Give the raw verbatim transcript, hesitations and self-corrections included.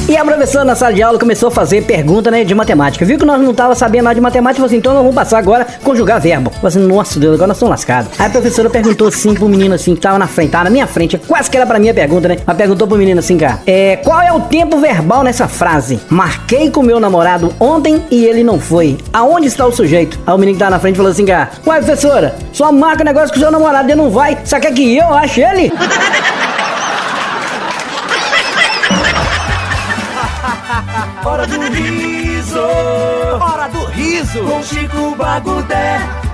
E a professora na sala de aula começou a fazer pergunta, né, de matemática. Viu que nós não tava sabendo nada de matemática, falou assim, então nós vamos passar agora a conjugar verbo. Falei assim, nossa Deus, agora nós estamos lascados. Aí a professora perguntou assim pro menino assim, que tava na frente, tava na minha frente, quase que era pra mim a pergunta, né? Ela perguntou pro menino assim, cara, é, qual é o tempo verbal nessa frase? Marquei com meu namorado ontem e ele não foi. Aonde está o sujeito? Aí o menino que tava na frente falou assim, cara, ué, professora, só marca o negócio com o seu namorado e ele não vai. Você quer que eu ache ele? Hora do riso, hora do riso com Chico Bagudé.